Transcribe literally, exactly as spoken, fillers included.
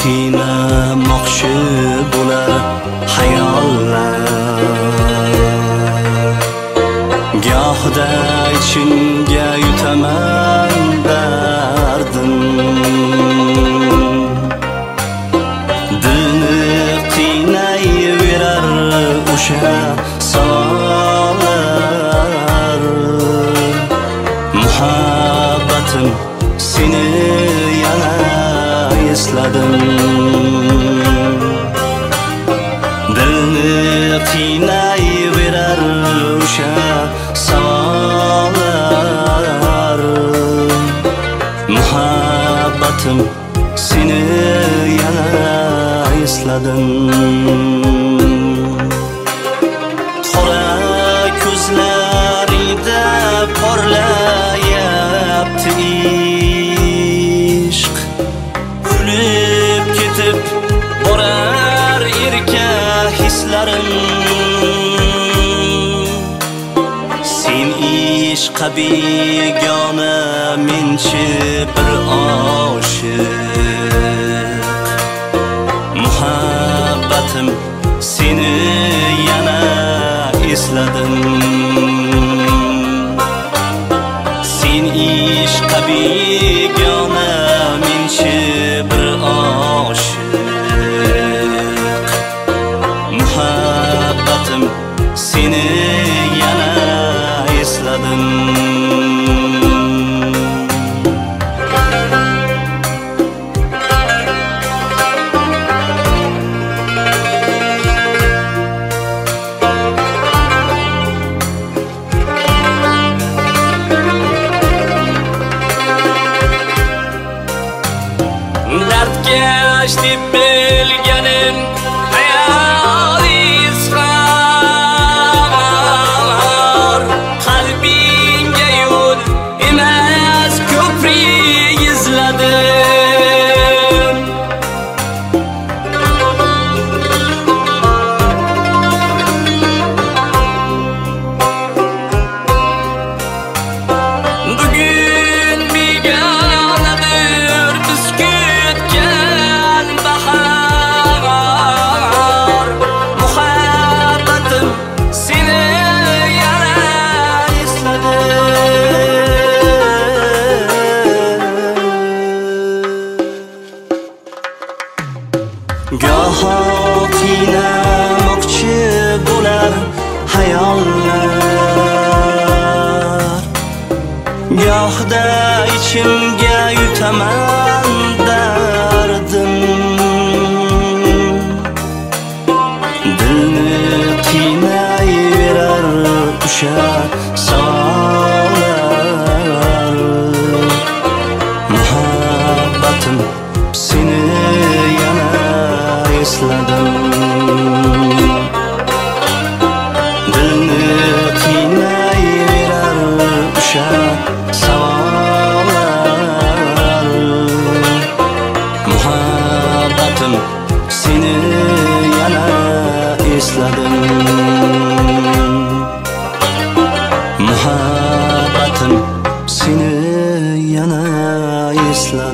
qiynamoqchi bo'lar hayollar. Gohida ichimga yutaman dardim, dilni qiynayverar o'sha savollar. Muhabbatim, seni yana esladim, dilni qiynayverar o'sha savollar. Muhabbatim, seni yana esladim. Qora ko'zlarida porlayapti ishq, kulib ketib borar erka hislarim. Sen ishqa begona, menchi bir oshiq. Muhabbatim, seni yana esladim. Sen ishqa begona, menchi bir oshiq. Muhabbatim, seni yana esladim. Dardkash deb bilganim hayolingiz xor, qalbingga yo'l emas ko'prik izladim. Bugun begonadir biz kutgan bahor. Muhabbatim, seni yana esladim. Goho qiynamoqchi bo'lar hayollar, gohida ichimga yutaman dardim, dilni qiynayverar o'sha savollar. Muhabbatim, seni yana esladim, dilni qiynayverar o'sha savollar. Muhabbatim, seni yana esladim. Muhabbatim, seni yana esladim.